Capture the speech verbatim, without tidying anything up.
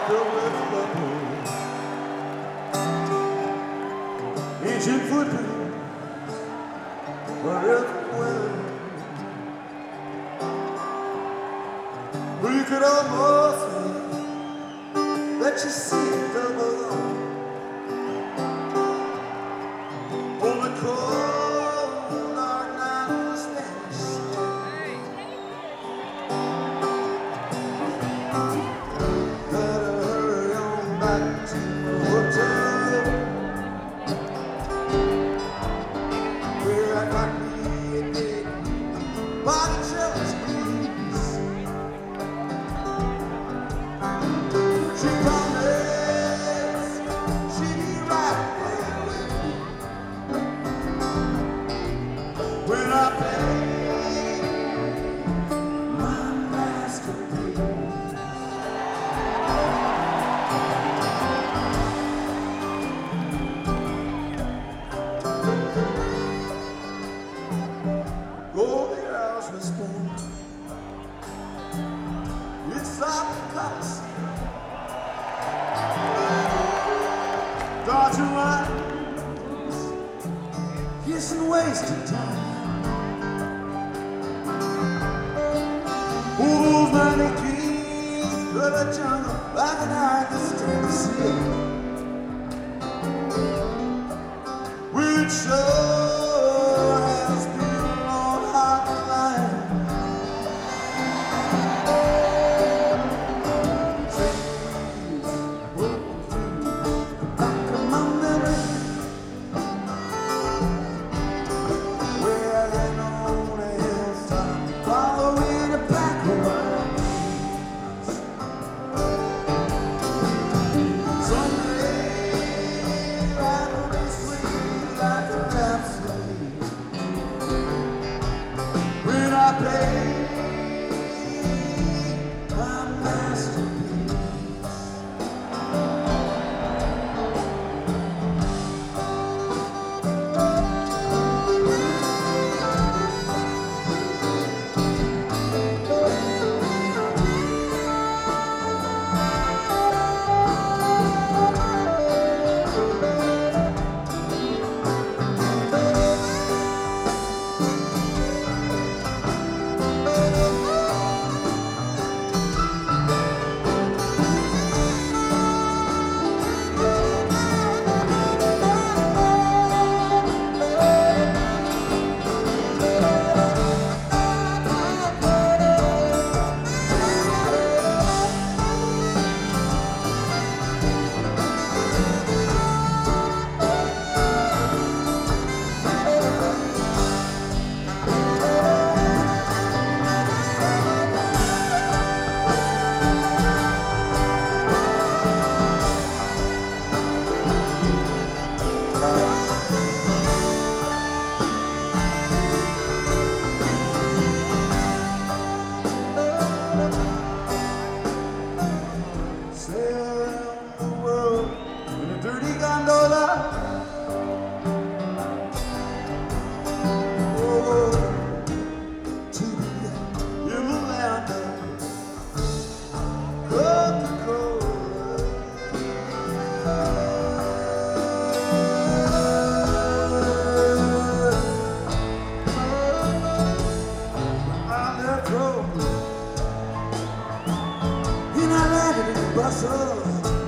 filled with love. Ancient footprints were everywhere. We could almost say that you see it double up. On the cold dark night of the Spanish Sea. Gotta hurry on back to the hotel where I got me a date by the jealous breeze. She promised she'd be right there with me when I pay my masterpiece. Golden hours was born. It's like the Colosseum. Dodging lines, kissing wasted time. All those mannequins of the jungle, like an eye that's Tennessee. Which sure has been on hot line. Trees rolling through the back of my memory, where I lay on a hilltop, following a pack of wild geese. Someday I will be sweet like a rhapsody when I play my masterpiece. Sail around the world in a dirty gondola. Oh, to be in the land of Coca-Cola. I left Rome and I landed in Brussels.